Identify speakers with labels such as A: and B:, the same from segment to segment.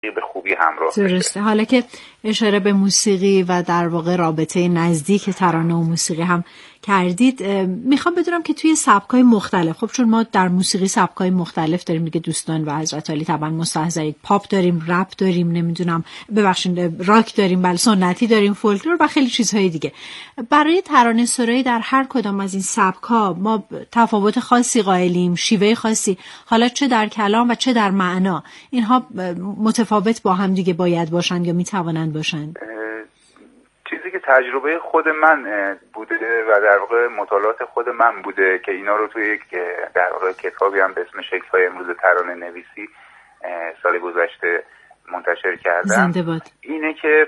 A: به خوبی همراه
B: درسته. حالا که اشاره به موسیقی و در واقع رابطه نزدیک ترانه و موسیقی هم کردید، میخوام بدونم که توی سبک‌های مختلف، خب چون ما در موسیقی سبک‌های مختلف داریم دیگه دوستان و حضرت علی طبعا مستحضرید، پاپ داریم، رپ داریم، نمیدونم ببخشید راک داریم، بله سنتی داریم، فولکلور و خیلی چیزهای دیگه. برای ترانه‌سرایی در هر کدام از این سبک‌ها ما تفاوت خاصی قائلیم، شیوه خاصی، حالا چه در کلام و چه در معنا، اینها متفاوت با هم دیگه باید باشند یا میتوانند باشند؟
A: چیزی که تجربه خود من بوده و در واقع مطالعات خود من بوده که اینا رو توی یک در واقع کتابی هم به اسم شکل‌های امروز ترانه نویسی سال گذشته منتشر کردم،
B: زنده باد،
A: اینه که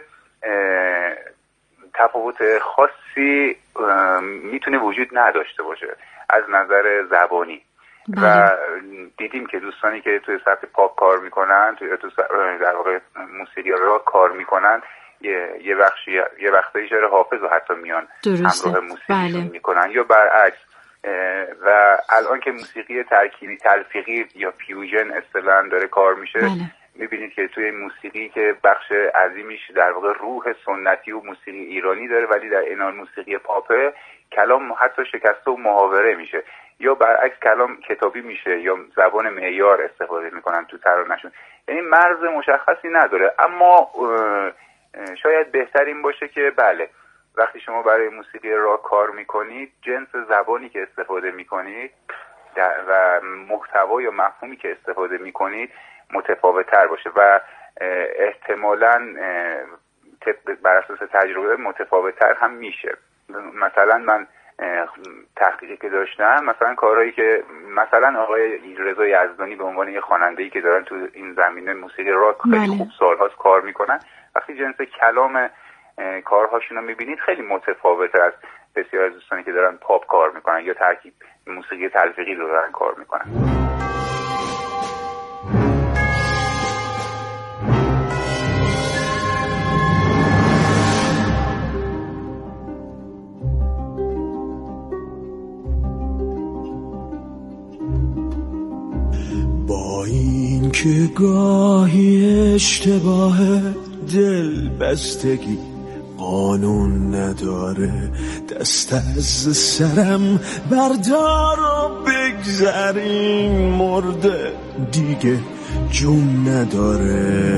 A: تفاوت خاصی میتونه وجود نداشته باشه از نظر زبانی. و دیدیم که دوستانی که توی سبک پاپ کار میکنن، توی در واقع موسیقی راک کار میکنن، یه وقتایی شعر حافظ رو حتی میان همراه موسیقیشون میکنن یا برعکس. و الان که موسیقی ترکیبی تلفیقی یا فیوژن اصطلاحاً داره کار میشه، میبینید که توی موسیقی که بخش عظیمیش در واقع روح سنتی و موسیقی ایرانی داره، ولی در عنوان موسیقی پاپ کلام حتی شکسته و محاوره میشه یا برعکس کلام کتابی میشه یا زبان معیار استفاده میکنن تو ترانه‌شون. یعنی مرز مشخصی نداره. اما شاید بهتر این باشه که بله وقتی شما برای موسیقی راک کار میکنید، جنس زبانی که استفاده میکنید و محتوا یا مفهومی که استفاده میکنید متفاوت تر باشه و احتمالاً بر اساس تجربه متفاوت تر هم میشه. مثلا من تحقیقی که داشتم، مثلا کارهایی که مثلا آقای رضا یزدانی به عنوان یه خواننده‌ای که دارن تو این زمینه موسیقی راک خیلی خوب سال‌هاست کار میکنن، وقتی جنس کلام کارهاشون رو میبینید خیلی متفاوته از بسیار از دوستانی که دارن پاپ کار میکنن یا ترکیب موسیقی تلفیقی رو دارن کار میکنن.
C: با این که گاهی اشتباه دل بستگی قانون نداره، دست از سرم بردار و بگذریم، مرده دیگه جون نداره.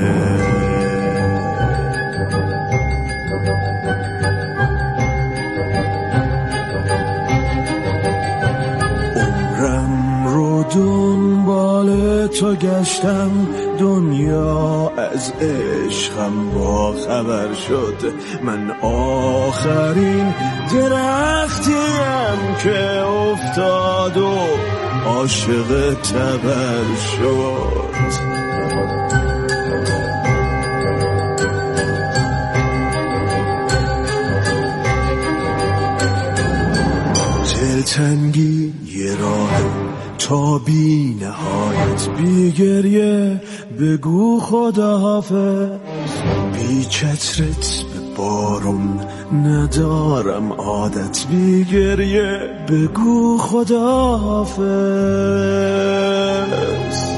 C: عمرم رو دنبال تو گشتم، دنیا از عشقم با خبر شد، من آخرین درختیم که افتاد و عاشق تبر شد. دلتنگی یه راه تا بی نهایت، بی گریه بگو خداحافظ، بی چترت به بارون ندارم عادت، بی گریه بگو خداحافظ.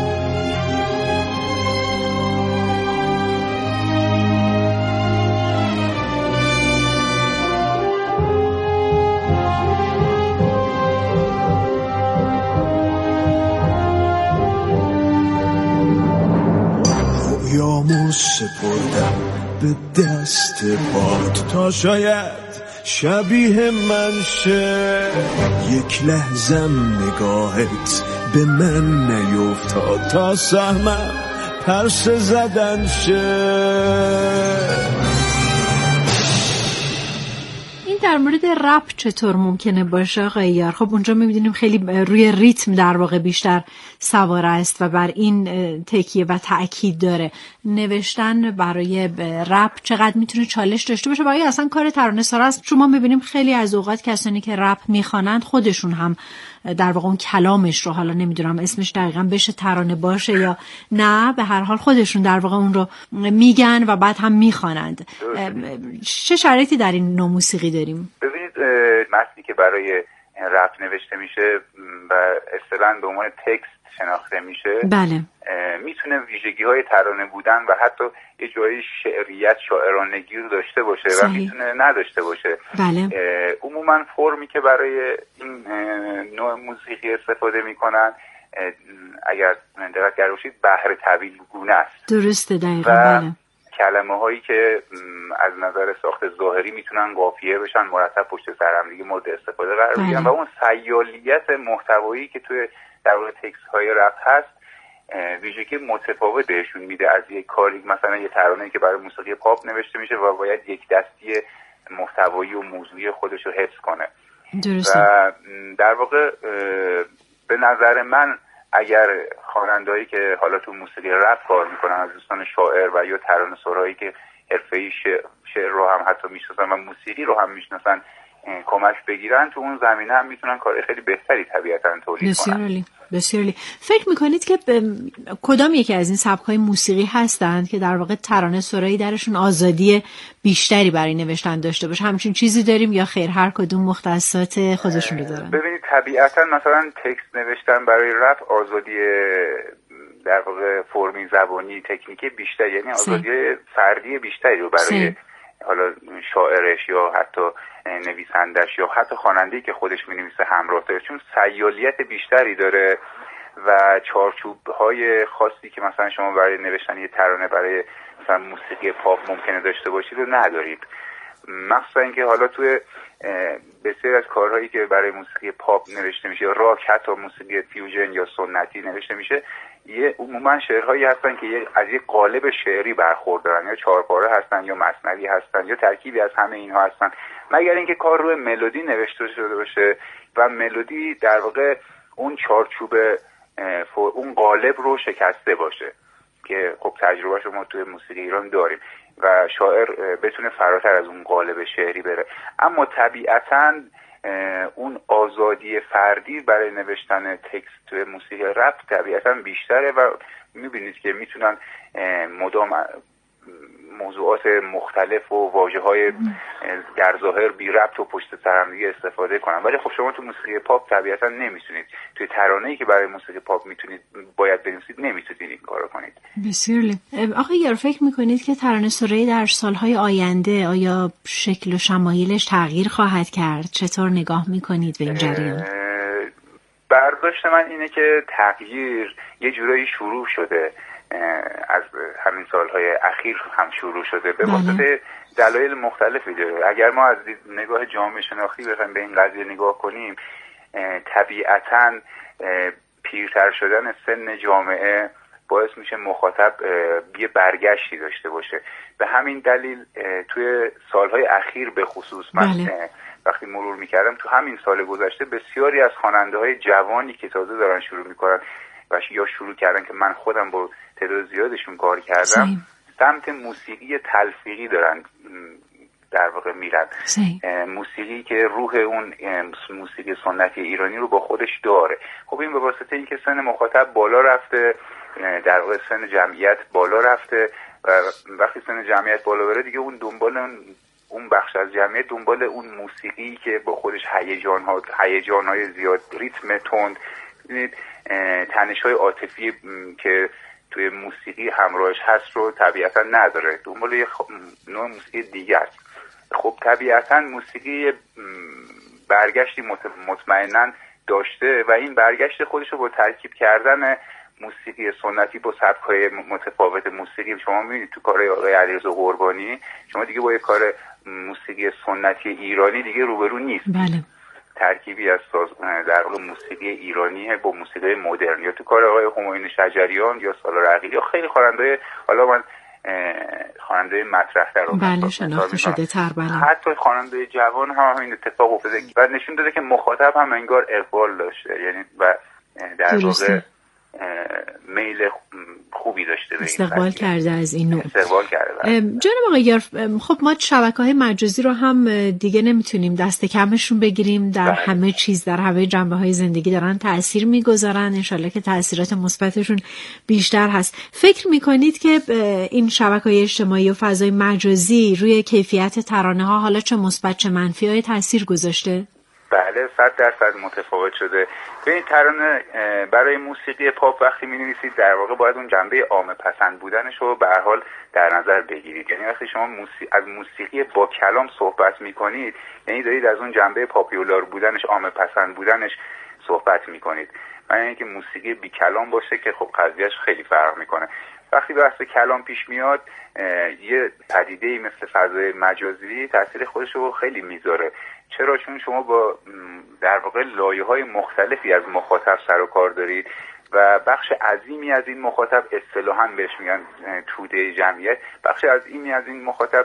C: رویامو سپردم به دست باد تا شاید شبیه من شه، یک لحظم نگاهت به من نیفتاد تا سهمم پرسه زدن شه.
B: در مورد رپ چطور ممکنه باشه آقای یار؟ خب اونجا می‌بینیم خیلی روی ریتم در واقع بیشتر سوار است و بر این تکیه و تأکید داره. نوشتن برای رپ چقدر میتونه چالش داشته باشه؟ برای اصلا کار ترانه‌سرا است. شما می‌بینیم خیلی از اوقات کسانی که رپ میخوانند خودشون هم در واقع اون کلامش رو، حالا نمیدونم اسمش دقیقاً بشه ترانه باشه یا نه، به هر حال خودشون در واقع اون رو میگن و بعد هم میخوانند. چه شرایطی در این نوع موسیقی داریم؟
A: ببینید متنی که برای رپ نوشته میشه و اصطلاحاً به عنوان تکست شناخته میشه،
B: بله،
A: میتونه ویژگی‌های ترانه بودن و حتی یه جایی شعریت، شاعرانگی رو داشته باشه و میتونه نداشته باشه.
B: بله.
A: عموما فرمی که برای این نوع موسیقی استفاده میکنن، اگر دقت کرده باشید، بحر طویل گونه است.
B: درسته، دقیقاً. بله.
A: کلمه هایی که از نظر ساخت ظاهری میتونن قافیه بشن، مرتب پشت سر هم دیگه مورد استفاده قرار بگیرن و اون سیالیت محتوایی که توی در واقع تکست های رپ هست ویژگی متفاوت بهشون میده از یک کاری، مثلا یه ترانه‌ای که برای موسیقی پاپ نوشته میشه و باید یک دستی محتوایی و موضوعی خودش رو حفظ کنه.
B: درسته.
A: و در واقع به نظر من اگر خواننده‌ای که حالا تو موسیقی رپ کار میکنن، از دوستان شاعر و یا ترانه‌سرایی که حرفه‌ای شعر رو هم حتی میشناسن و موسیقی رو هم میشناسن کمک بگیرن، تو اون زمینه هم میتونن کار خیلی بهتری طبیعتاً تولید کنن.
B: بسیار عالی. فکر میکنید که کدام یکی از این سبک‌های موسیقی هستند که در واقع ترانه‌سرایی درشون آزادی بیشتری برای نوشتن داشته باشه؟ همچین چیزی داریم یا خیر هر کدوم مختصات خودشون رو دارن؟
A: ببینید طبیعتاً مثلا تکست نوشتن برای رپ آزادی در واقع فرمی، زبانی، تکنیکی بیشتری، یعنی آزادی فردی بیشتری رو برای حالا شاعرش یا حتی نویسندش یا حتی خواننده‌ای که خودش می‌نویسه همراه داره، چون سیالیت بیشتری داره و چارچوب‌های خاصی که مثلا شما برای نوشتن یه ترانه برای مثلا موسیقی پاپ ممکنه داشته باشید رو ندارید. مخصوصا اینکه حالا توی بسیار از کارهایی که برای موسیقی پاپ نوشته میشه یا راک، حتی موسیقی فیوژن یا سنتی نوشته میشه، یه عموما شعرهایی هستن که از یک قالب شعری برخوردارن، یا چهارپاره هستن یا مثنوی هستن یا ترکیبی از همه اینها هستن، مگر اینکه کار روی ملودی نوشته شده باشه و ملودی در واقع اون چارچوب اون قالب رو شکسته باشه که خب تجربهش رو ما توی موسیقی ایران داریم و شاعر بتونه فراتر از اون قالب شعری بره. اما طبیعتاً اون آزادی فردی برای نوشتن تکست توی موسیقی رپ طبیعتاً بیشتره و میبینید که میتونن مدام موضوعات مختلف و واژه‌های در ظاهر بی ربط و پشت سر هم دیگه استفاده کنن. ولی خب شما تو موسیقی پاپ طبیعتاً نمیتونید، توی ترانه‌ای که برای موسیقی پاپ میتونید باید بنویسید، نمیتونید این کارو کنید.
B: بسیار عالی. آقای یار، فکر میکنید که ترانه‌سرایی در سالهای آینده آیا شکل و شمایلش تغییر خواهد کرد؟ چطور نگاه میکنید به این جریان؟
A: برداشت من اینه که تغییر یه جورایی شروع شده، از همین سالهای اخیر هم شروع شده، به واسطه دلایل مختلفی داره. اگر ما از نگاه جامعه شناختی بخوایم به این قضیه نگاه کنیم، طبیعتاً پیرتر شدن سن جامعه باعث میشه مخاطب یه برگشتی داشته باشه. به همین دلیل توی سالهای اخیر به خصوص من وقتی مرور میکردم تو همین سال گذشته بسیاری از خواننده‌های جوانی که تازه دارن شروع میکنن و یا شروع کردن که من خودم با تعداد زیادشون کار کردم، سمت موسیقی تلفیقی دارن در واقع میرن. موسیقی که روح اون موسیقی سنتی ایرانی رو با خودش داره. خب این به واسطه اینکه سن مخاطب بالا رفته، در واقع سن جمعیت بالا رفته و وقتی سن جمعیت بالا بره دیگه اون دنبال اون بخش از جمعیت دنبال اون موسیقی که با خودش هیجان‌های زیاد، ریتم تند، تنش‌های عاطفی که توی موسیقی همراهش هست رو طبیعتاً نداره، دنبال یه نوع موسیقی دیگه است. خب طبیعتاً موسیقی برگشتی مطمئناً داشته و این برگشت خودش رو با ترکیب کردن موسیقی سنتی با سبک‌های متفاوت موسیقی، شما می‌بینید تو کارهای آقای علیرضا قربانی شما دیگه با یه کار موسیقی سنتی ایرانی دیگه روبرو نیست.
B: بله.
A: ترکیبی از در واقع موسیقی ایرانی با موسیقی مدرن، یا تو کار آقای همایون شجریان یا سالار عقیلی یا خیلی خواننده، حالا من خواننده مطرح‌تر رو
B: بله شناخته شده تر، بله،
A: حتی خواننده جوان هم این اتفاق افتاده و نشون داده که مخاطب هم انگار اقبال داشته، یعنی و در واقع میل خوبی داشته به
B: استقبال کرده از این نوع.
A: استقبال کرده.
B: جناب آقای یار، خب ما شبکه‌های مجازی رو هم دیگه نمیتونیم دست کمشون بگیریم، در همه چیز، در همه جنبه‌های زندگی دارن تأثیر میگذارن، انشالله که تأثیرات مثبتشون بیشتر هست. فکر میکنید که این شبکه‌های اجتماعی و فضای مجازی روی کیفیت ترانه‌ها حالا چه مثبت چه منفی های تأثیر گذاشته؟
A: بله 100% متفاوت شده. ببین ترانه برای موسیقی پاپ وقتی می‌نویسید در واقع باید اون جنبه عامه پسند بودنش رو به هر حال در نظر بگیرید. یعنی وقتی شما از موسیقی با کلام صحبت می‌کنید یعنی دارید از اون جنبه پاپیولار بودنش، عامه پسند بودنش صحبت می‌کنید. من اینکه موسیقی بی کلام باشه که خب قضیهش خیلی فرق می‌کنه. وقتی بحث کلام پیش میاد یه پدیده‌ای مثل فضای مجازی تاثیر خودش رو خیلی میذاره. چرا؟ چون شما با در واقع لایه‌های مختلفی از مخاطب سر و کار دارید و بخش عظیمی از این مخاطب اصطلاحاً بهش میگن توده جمعیت، بخش عظیمی از این مخاطب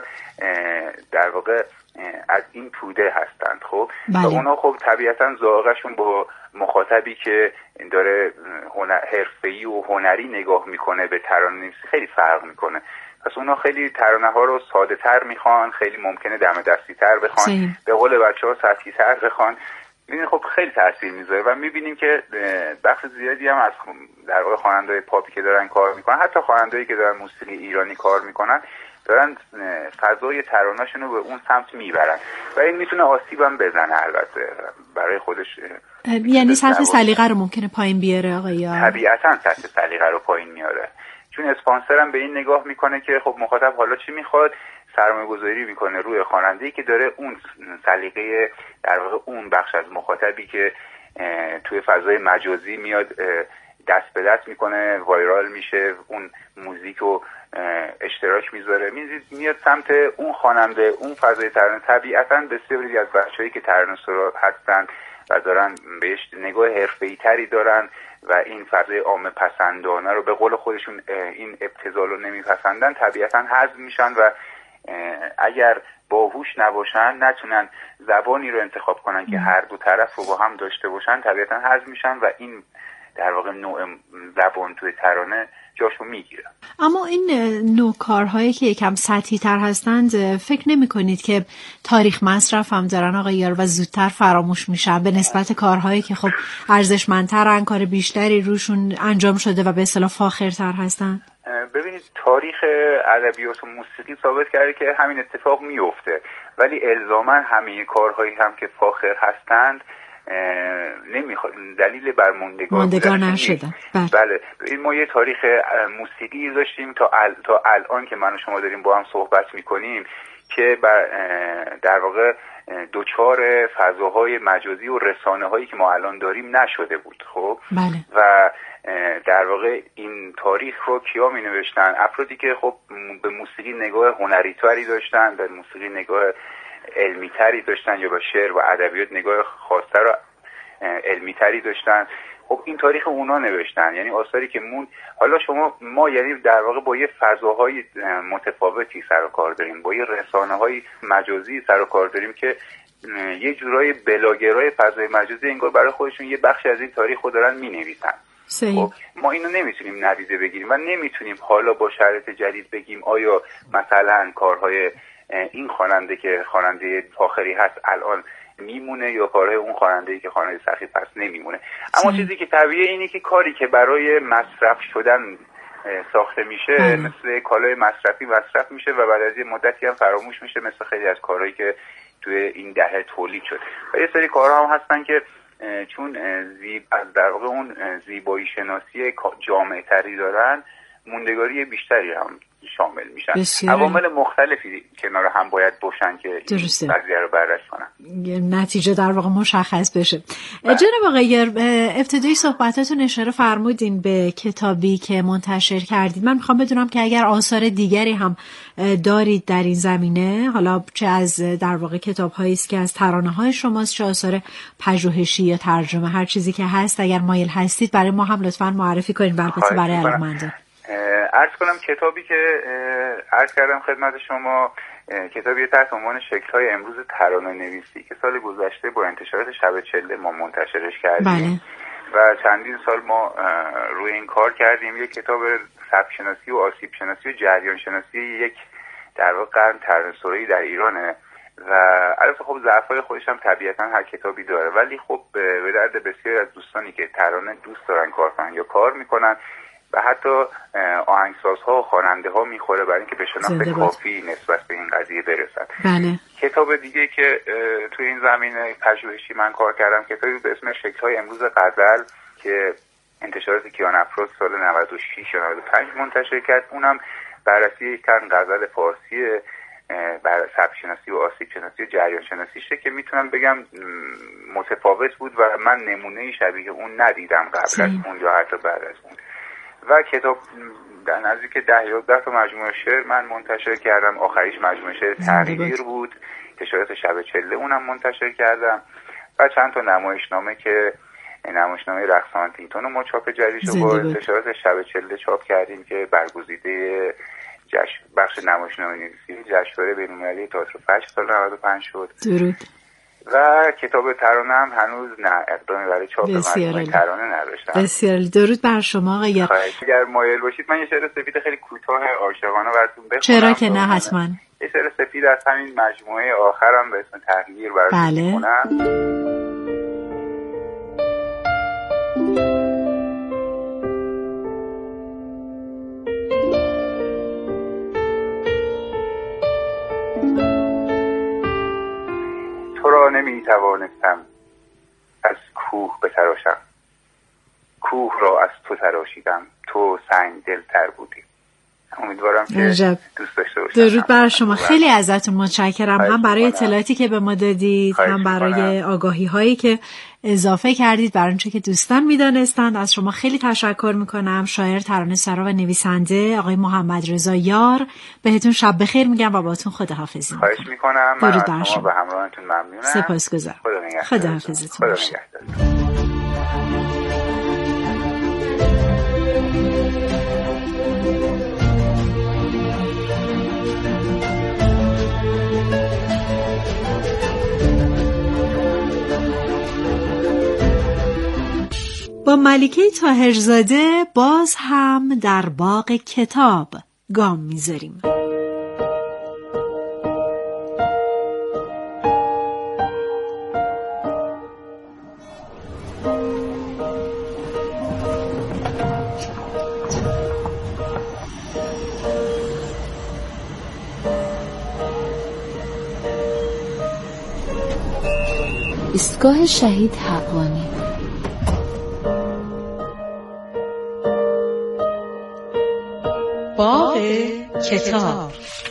A: در واقع از این توده هستند. خب و اونا خب طبیعتاً ذائقه‌شون با مخاطبی که داره حرفه‌ای و هنری نگاه میکنه به ترانه‌نویسی خیلی فرق میکنه. پس اونا خیلی ترانه ها رو ساده تر میخوان، خیلی ممکنه دم دستی تر بخوان، به قول بچه‌ها سطحی تر بخوان. میبینید خب خیلی تاثیر میذاره و میبینیم که بخش زیادی هم از در واقع خواننده‌های پاپی که دارن کار میکنن، حتی خواننده‌ای که دارن موسیقی ایرانی کار میکنن، دارن فضای ترانه‌شون رو به اون سمت میبرن و این میتونه آسیب هم بزنه البته برای خودش.
B: یعنی سطح سلیقه رو ممکنه پایین بیاره آقای
A: طبیعتاً سطح سلیقه رو پایین میاره، چون اسپانسر هم به این نگاه میکنه که خب مخاطب حالا چی میخواد، سرمایه‌گذاری میکنه روی خواننده‌ای که داره اون سلیقه در واقع اون بخش از مخاطبی که توی فضای مجازی میاد دست به دست میکنه، وایرال میشه، اون موزیک رو اشتراک میذاره، میاد سمت اون خواننده، اون فضای ترانه. طبیعتاً بسیاری از بچه‌هایی که ترانه‌سرا هستن و دارن بهش نگاه حرفه‌ای تری دارن و این فضای عامه پسندانه رو به قول خودشون این ابتذال رو نمیپسندن، طبیعتاً حذف میشن و اگر باهوش نباشن، نتونن زبانی رو انتخاب کنن که هر دو طرف رو با هم داشته باشن، طبیعتاً حذف میشن و این در واقع نوع زبان توی ترانه جاشو میگیره.
B: اما این نوع کارهایی که یکم سطحی تر هستند فکر نمی کنید که تاریخ مصرف هم دارن آقای یار و زودتر فراموش میشن به نسبت کارهایی که خب ارزشمندترن، کار بیشتری روشون انجام شده و به اصطلاح فاخرتر هستن؟
A: ببینید تاریخ ادبیات و موسیقی ثابت کرده که همین اتفاق میفته، ولی الزاما همه کارهایی هم که فاخر هستند دلیل بر موندگار
B: نشده.
A: بله ما یه تاریخ موسیقی داشتیم تا الان که من و شما داریم با هم صحبت میکنیم که در واقع دوچار فضاهای مجازی و رسانه هایی که ما الان داریم نشده بود. خب
B: بله.
A: و در واقع این تاریخ رو کیا می نوشتن؟ افرادی که خب به موسیقی نگاه هنری تری داشتن، به موسیقی نگاه علمی تری داشتن یا به شعر و ادبیات نگاه خاص‌تر و علمی تری داشتن. خب این تاریخ اونا نوشتن، یعنی آثاری که حالا ما یعنی در واقع با یه فضاهای متفاوتی سر و کار داریم، با یه رسانه‌های مجازی سر و کار داریم که یه جورای بلاگرای فضای مجازی انگار برای خودشون یه بخشی از این تاریخ رو دارن می‌نویسن. خب ما اینو نمیتونیم ندیده بگیریم و نمیتونیم حالا با شرایط جدید بگیم آیا مثلا کارهای این خواننده که خواننده فاخری هست الان میمونه یا کارهای اون خواننده‌ای که خواننده سخیف هست نمیمونه. اما چیزی که طبیعیه اینه که کاری که برای مصرف شدن ساخته میشه مثل کالای مصرف میشه و بعد از یه مدتی هم فراموش میشه، مثل خیلی از کارهایی که توی این دهه تولید شد. و یه سری کارها هم هستن که چون از در واقع اون زیبایی شناسی جامع تری دارن، موندگاری بیشتری هم شامل میشن. عوامل مختلفی کنار هم باید باشن که این قضیه رو بررسی کنن،
B: نتیجه در واقع مشخص بشه. جناب آقای ابتدای صحبتاتون اشاره فرمودین به کتابی که منتشر کردید. من میخوام بدونم که اگر آثار دیگری هم دارید در این زمینه، حالا چه از در واقع کتاب‌هایی است که از ترانه‌های شماست، چه آثار پژوهشی یا ترجمه، هر چیزی که هست اگر مایل هستید برای ما هم لطفاً معرفی کنید، البته برای علاقه‌مندان.
A: عرض کنم کتابی که عرض کردم خدمت شما کتابی تحت عنوان شکل‌های امروز ترانه نویسی که سال گذشته با انتشارات شب چله ما منتشرش کردیم. بله. و چندین سال ما روی این کار کردیم. یک کتاب سبک شناسی و آسیب شناسی و جریان شناسی یک در واقع قرن ترانه‌سرایی در ایرانه و البته خب ضعف‌های خودش هم طبیعتاً هر کتابی داره، ولی خب به درد بسیاری از دوستانی که ترانه دوست دارن کار کنن یا کار میکنن و حتی آهنگسازها و خواننده‌ها میخوره برای اینکه به شناخت کافی نسبت به این قضیه برسن.
B: بله.
A: کتاب دیگه که توی این زمینه پژوهشی من کار کردم کتابی به اسم شکل‌های امروز غزل که انتشارات کیان افراد سال 96 یا 95 منتشر کرد. اونم بررسی یک تن غزل فارسی بر سبک شناسی و آسیب شناسی و جریان شناسیشه که میتونم بگم متفاوت بود و من نمونه شبیه اون ندیدم قبل از اون یا حتی بعد از اون. و کتاب در نزدیک 10 تا مجموعه شعر من منتشر کردم. آخریش مجموعه شعر تغییر بود، انتشارات شب چله اونم منتشر کردم و چند تا نمایشنامه که نمایشنامه رقص هانتینگتون رو ما چاپ جدیدش رو با انتشارات شب چله چاپ کردیم که برگزیده بخش نمایشنامه نویسی جشنواره بین‌المللی تئاتر فجر سال 95 شد.
B: درود.
A: و کتاب ترانه هم هنوز نه اقدامی برای چاپ مجموعه ترانه نداشتم.
B: بسیار درود بر شما آقای.
A: اگر مایل باشید من یه شعر سفید خیلی کوتاه عاشقانه براتون بخونم.
B: چرا که نه، حتما.
A: یه شعر سفید از همین مجموعه آخرم به اسم تغییر براتون میخونم. تو را نمیتوانستم از کوه بتراشم، کوه را از تو تراشیدم، تو سنگ دلتر بودی. امیدوارم که دوست داشته باشید.
B: درود بر شما. خیلی ازتون متشکرم، هم برای اطلاعاتی که به ما دادید، هم برای آگاهی هایی که اضافه کردید برای اونچه که دوستان میدانستند. از شما خیلی تشکر میکنم. شاعر، ترانه‌سرا و نویسنده آقای محمد رضا یار، بهتون شب بخیر میگم و باهاتون خداحافظی میکنم.
A: خواهش میکنم. من از شما به همراهتون ممنونم.
B: سپاسگزارم. خداحافظتون باشه. با ملیکه طاهرزاده باز هم در باغ کتاب گام میذاریم.
D: ایستگاه شهید حقانی. باغ کتاب.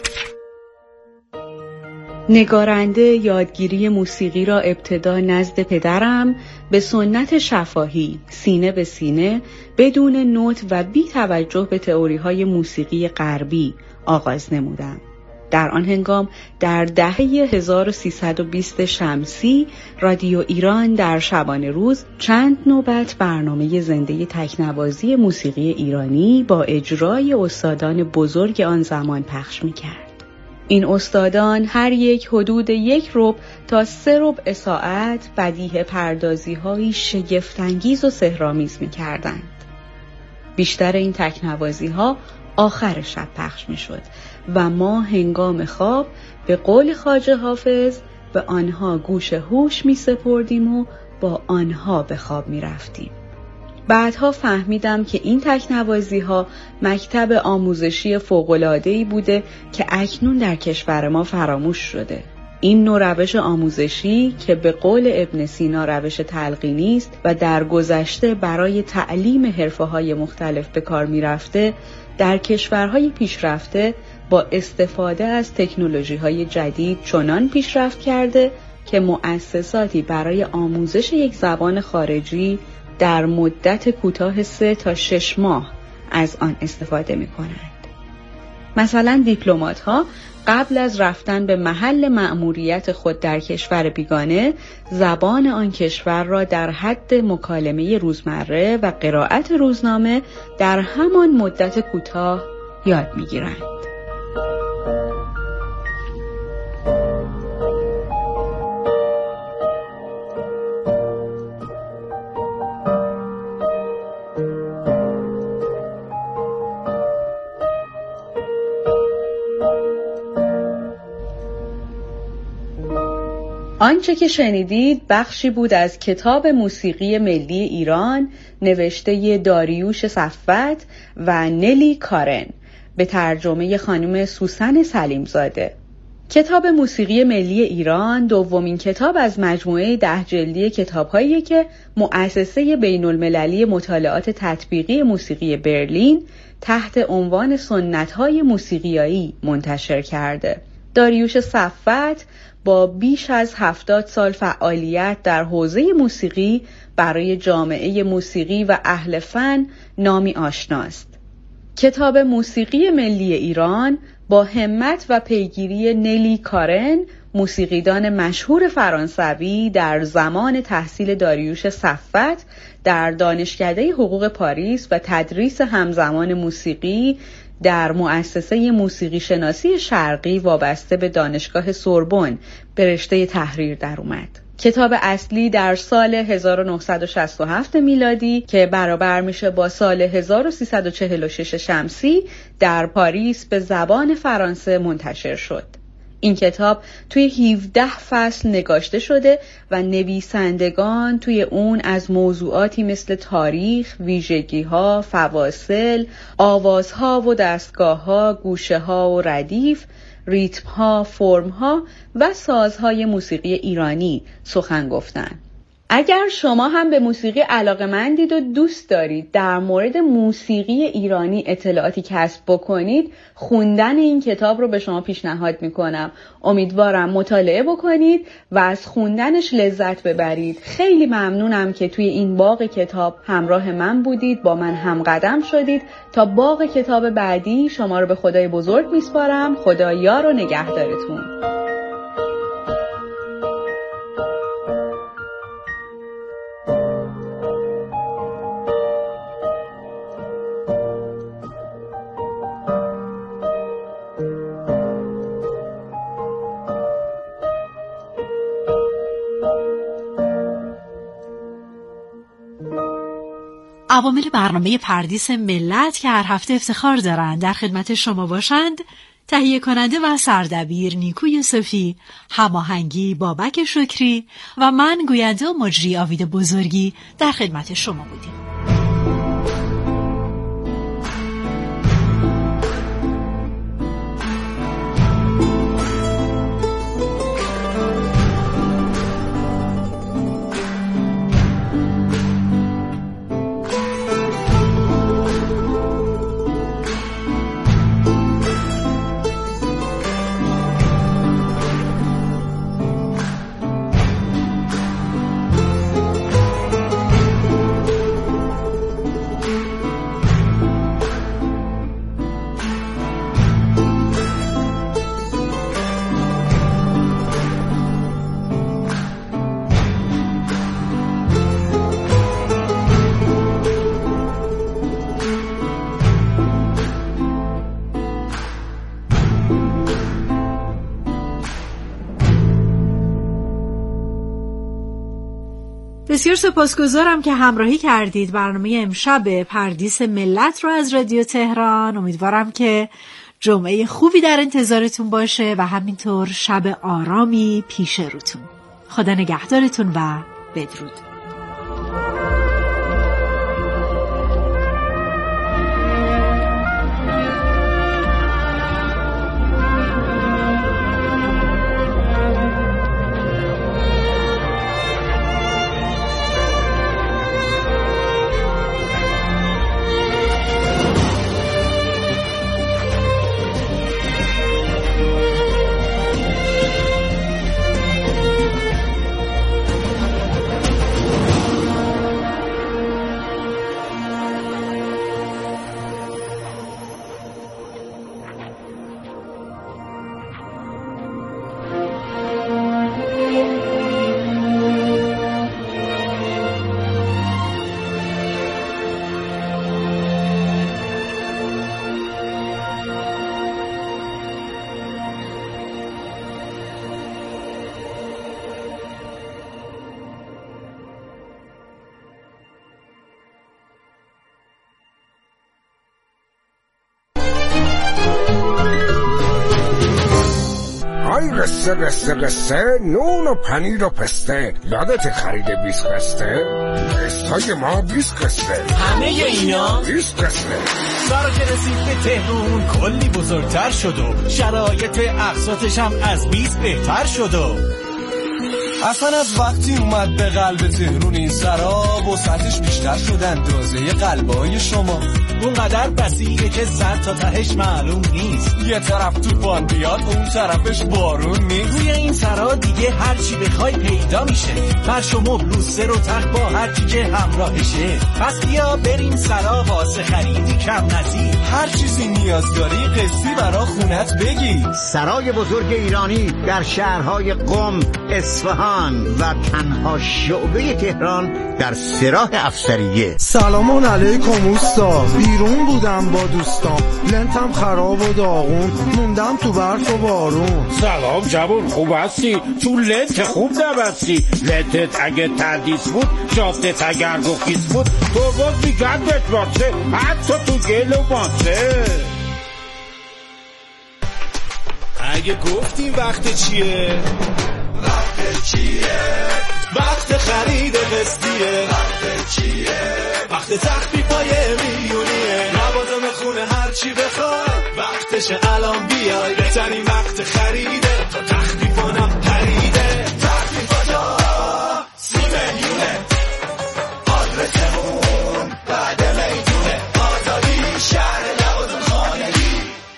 D: نگارنده یادگیری موسیقی را ابتدا نزد پدرم به سنت شفاهی سینه به سینه بدون نوت و بی توجه به تئوری‌های موسیقی غربی آغاز نمودم. در آن هنگام در دهه 1320 شمسی رادیو ایران در شبانه روز چند نوبت برنامه زنده تکنوازی موسیقی ایرانی با اجرای استادان بزرگ آن زمان پخش می‌کرد. این استادان هر یک حدود 1 ربع تا 3 ربع ساعت بدیهه پردازی‌هایی شگفت‌انگیز و سحرآمیز می‌کردند. بیشتر این تکنوازی‌ها آخر شب پخش می‌شد و ما هنگام خواب به قول خواجه حافظ به آنها گوش هوش می‌سپردیم و با آنها به خواب می‌رفتیم. بعدها فهمیدم که این تکنوازی‌ها مکتب آموزشی فوق‌العاده‌ای بوده که اکنون در کشور ما فراموش شده. این نوع روش آموزشی که به قول ابن سینا روش تلقینی است و در گذشته برای تعلیم حرفه‌های مختلف به کار می‌رفته، در کشورهای پیشرفته با استفاده از تکنولوژی‌های جدید چنان پیشرفت کرده که مؤسساتی برای آموزش یک زبان خارجی در مدت کوتاه 3 تا 6 ماه از آن استفاده می‌کنند. مثلا دیپلمات‌ها قبل از رفتن به محل مأموریت خود در کشور بیگانه، زبان آن کشور را در حد مکالمه روزمره و قرائت روزنامه در همان مدت کوتاه یاد می‌گیرند. آنچه که شنیدید بخشی بود از کتاب موسیقی ملی ایران نوشته داریوش صفوت و نلی کارن به ترجمه خانم سوسن سلیمزاده. کتاب موسیقی ملی ایران دومین کتاب از مجموعه 10 جلدی کتاب‌هایی که مؤسسه بین‌المللی مطالعات تطبیقی موسیقی برلین تحت عنوان سنت‌های موسیقیایی منتشر کرده. داریوش صفوت با بیش از 70 سال فعالیت در حوزه موسیقی برای جامعه موسیقی و اهل فن نامی آشناست. کتاب موسیقی ملی ایران با همت و پیگیری نلی کارن، موسیقیدان مشهور فرانسوی در زمان تحصیل داریوش صفوت در دانشکده حقوق پاریس و تدریس همزمان موسیقی در مؤسسه موسیقی شناسی شرقی وابسته به دانشگاه سوربن به رشته تحریر در اومد. کتاب اصلی در سال 1967 میلادی که برابر میشه با سال 1346 شمسی در پاریس به زبان فرانسه منتشر شد. این کتاب توی 17 فصل نگاشته شده و نویسندگان توی اون از موضوعاتی مثل تاریخ، ویژگی‌ها، فواصل، آوازها و دستگاه‌ها، گوشه‌ها و ردیف، ریتم‌ها، فرم‌ها و سازهای موسیقی ایرانی سخن گفتن. اگر شما هم به موسیقی علاقه‌مندید و دوست دارید در مورد موسیقی ایرانی اطلاعاتی کسب بکنید، خوندن این کتاب رو به شما پیشنهاد میکنم. امیدوارم مطالعه بکنید و از خوندنش لذت ببرید. خیلی ممنونم که توی این باغ کتاب همراه من بودید، با من همقدم شدید. تا باغ کتاب بعدی شما رو به خدای بزرگ میسپارم. خدا یار و نگهدارتون.
B: عوامل برنامه پردیس ملت که هر هفته افتخار دارند در خدمت شما باشند، تهیه کننده و سردبیر نیکوی صفی، هماهنگی بابک شکری و من گوینده و مجری آوید بزرگی در خدمت شما بودیم. بسیار سپاسگزارم که همراهی کردید. برنامه امشب پردیس ملت رو از رادیو تهران. امیدوارم که جمعه خوبی در انتظارتون باشه و همینطور شب آرامی پیش روتون. خدا نگهدارتون و بدرود.
E: قصه قصه قصه، نون و پنیر و پسته، یادت خرید 20 قصه؟ قسطای ما 20 قصه،
F: همه اینا
E: 20 قصه.
F: سارا که رسید به تهرون کلی بزرگتر شد و شرایط اقساطش هم از 20 بهتر شد و اصلا از وقتی اومد به قلب تهرون این سرا وسعتش بیشتر شد اندازه قلبای شما. اونقدر بسیره که زد تا تهش معلوم نیست، یه طرف طوفان بیاد اون طرفش بارون نیست. توی این سرا دیگه هر چی بخوای پیدا میشه، فرش و مبل و سر و تخت با هر چی که همراهشه. پس بیا بریم سرا واسه خریدی کم نظیر، هر چیزی نیاز داری قسطی برا خونت بگی.
G: سرای بزرگ ایرانی در شهرهای قم، اصفهان و تنها شعبه تهران در سراح افسریه.
C: سلام علیکم اوستا، بیرون بودم با دوستام، لنتم خراب و داغون، موندم تو برف و بارون.
H: سلام جوون، خوب هستی؟ تو لنت خوب نبستی؟ لنتت اگه تردیس بود، جافتت اگر گخیز بود، تو باز میگن بهت باشه، حتی تو گل و ماسه.
F: اگه گفتیم وقت چیه؟ وقت چیه؟ وقت خرید قسطیه. وقت چیه؟ وقت تخفیفای میلیونیه. لوازم خونه هر چی بخوای وقتشه الان بیای، بهترین وقت خریده تا تخفیفانم پریده. تخفیفاتا 30 میلیونه، آدرسمون بعد میدونه، آزادی شهر لوازم خانگی.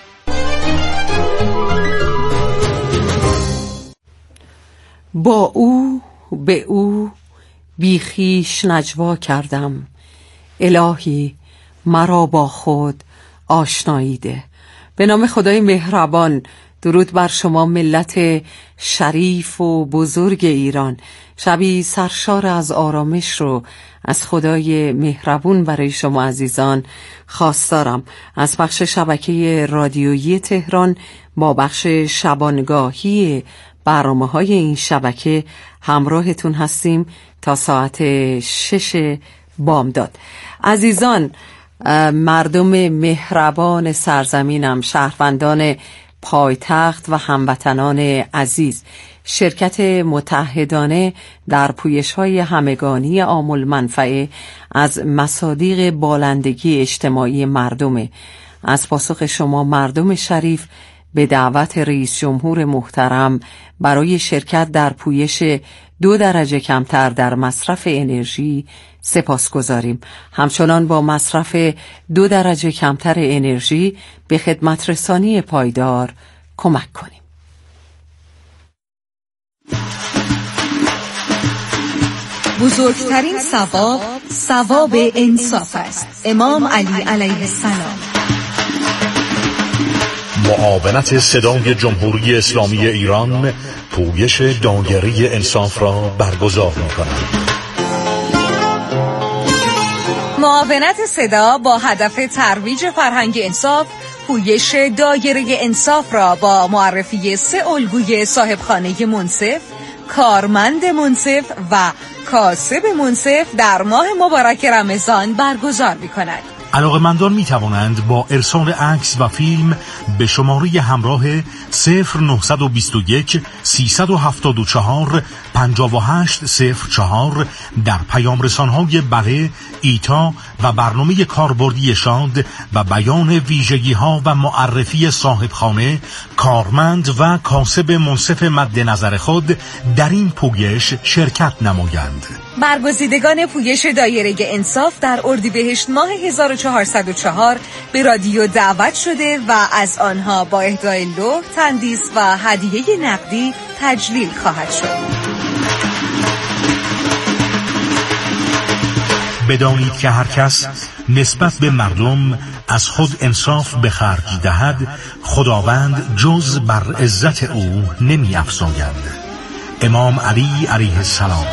I: با او به او بی خویش نجوا کردم، الهی مرا با خود آشنایی ده. به نام خدای مهربان، درود بر شما ملت شریف و بزرگ ایران. شبی سرشار از آرامش رو از خدای مهربون برای شما عزیزان خواستارم. از بخش شبکه رادیویی تهران با بخش شبانگاهی برنامه‌های این شبکه همراهتون هستیم تا ساعت 6 بامداد. عزیزان، مردم مهربان سرزمینم، شهروندان پایتخت و هموطنان عزیز، شرکت متحدانه در پویش‌های همگانی عامل منفعه از مصادیق بالندگی اجتماعی مردمه. از پاسخ شما مردم شریف به دعوت رئیس جمهور محترم برای شرکت در پویش 2 درجه کمتر در مصرف انرژی سپاسگزاریم. همچنان با مصرف 2 درجه کمتر انرژی به خدمت رسانی پایدار کمک کنیم.
J: بزرگترین ثواب، ثواب انصاف است. امام علی علیه السلام.
K: معاونت صدای جمهوری اسلامی ایران پویش دایره انصاف را برگزار می‌کند.
J: معاونت صدا با هدف ترویج فرهنگ انصاف پویش دایره انصاف را با معرفی 3 الگوی صاحبخانه منصف، کارمند منصف و کاسب منصف در ماه مبارک رمضان برگزار می‌کند.
K: علاقه‌مندان می‌توانند با ارسال عکس و فیلم به شماره همراه 0921 374 5804 در پیام رسان‌های بله، ایتا و برنامه کاربردی شاد و بیان ویژگی‌ها و معرفی صاحبخانه، کارمند و کاسب منصف مد نظر خود در این پویش شرکت نمایند.
J: برگزیدگان پویش دایره انصاف در اردیبهشت ماه 1404 به رادیو دعوت شده و از آنها با اهدای لوح، تندیس و هدیه نقدی تجلیل خواهد شد.
K: بدانید که هر کس نسبت به مردم از خود انصاف به خرج دهد، خداوند جز بر عزت او نمی افزاید. امام علی علیه السلام.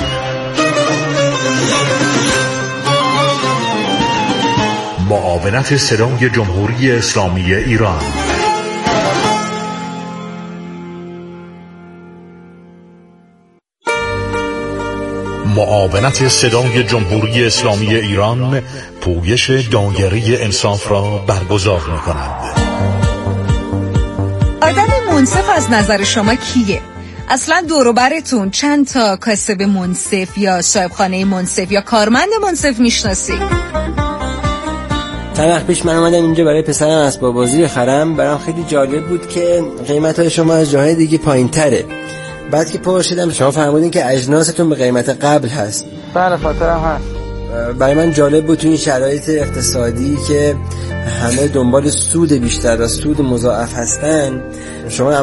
K: معاونت صدای جمهوری اسلامی ایران. معاونت صدای جمهوری اسلامی ایران پویش دایره انصاف را برگزار می‌کند.
J: آدم منصف از نظر شما کیه؟ اصلا دور و برتون چند تا کاسب منصف یا صاحبخانه منصف یا کارمند منصف میشناسی؟
L: چند وقت پیش من اومدم اینجا برای پسرم اسباب بازی بخرم. برام خیلی جالب بود که قیمت‌های شما از جاهای دیگه پایین‌تره. بعد که پرسیدم شما فرمودین که اجناستون به قیمت قبل هست.
M: بله خاطرم هست.
L: برای من جالب بود تو این شرایط اقتصادی که همه دنبال سود بیشتر و سود مضاعف هستن، شما